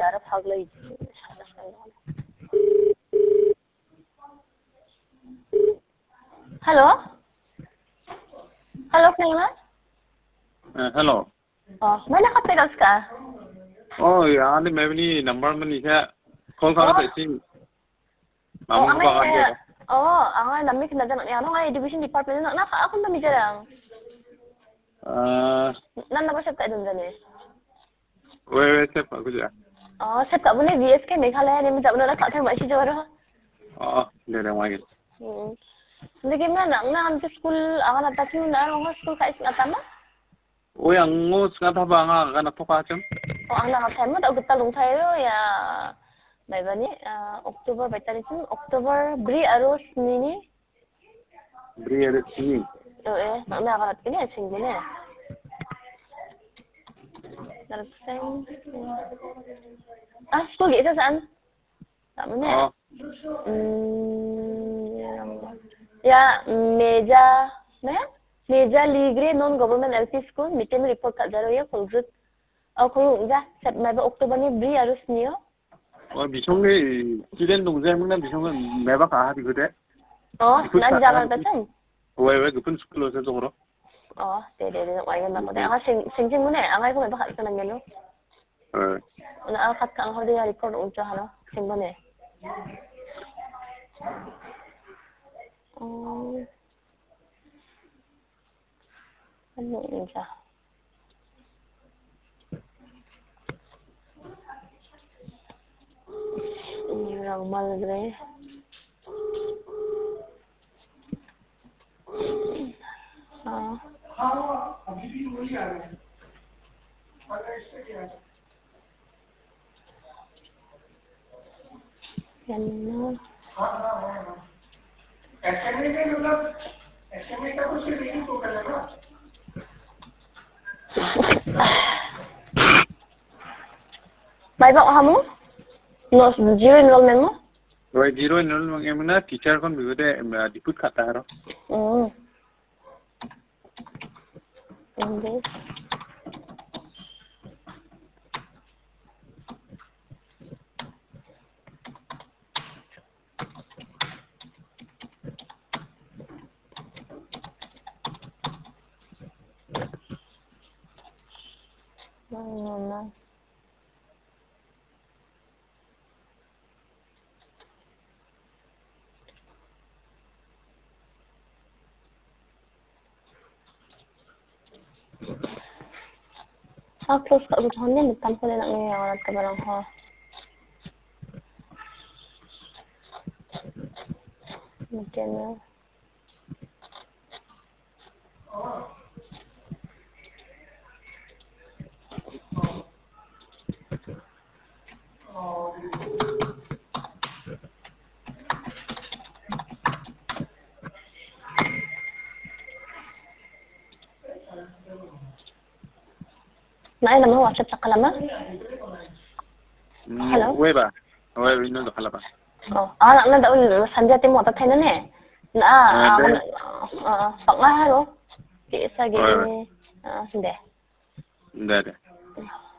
यार पागल ही हेलो हेलो Clement हेलो मैंने कब तक उसका यार मैं भी नंबर में लिखा कॉल करना चाहिए मामू बागान के ang lamig na dyan ang nga education department na ako na mijarang nan na ba siya tayo dun eh वे सब कुछ siya ka mo na VSK Meghalaya ni mo na ka tayo ba si Joro ले रहा हूँ Lagi mana ang school ang natatino na ang school ka isang atama वो अंगो स्काता बांगा का ना तो काचम ang nakatay mo daw talong tayo ya may ba ni October by tarisin October bri aros nini bri aros nini ang nakarat kini singin Narseng school isa saan tama na ya Meja Ligre non-government LP school meeting report kat jaro ya kulrut kulung ja sep may ba October ni bri aros niyo 미성의 지된 동생 문난 미성은 매박 아하디 그래 nan jalan tasan 왜 그분 스쿨로서 저거로 dede wayan na ko ang sing mo na ang ay ko may baka ito nang gano kat ka ang hodi report unsa hano sing mo na ano unsa Orang malgre May ba kamu? No, zero enrollment mo? Why zero enrollment mo na teacher kon bigode diput khata haro. Hindi. No. Close ka ulit honin, nagtampo na lang ngayon ka ba lang ho? Magyan na. Naay naman WhatsApp sa kalama? Hello? Weba ino do kalaba. Na daw sandya timo ta tayo na pangaharo. Di isa gini. Hindi. Hindi.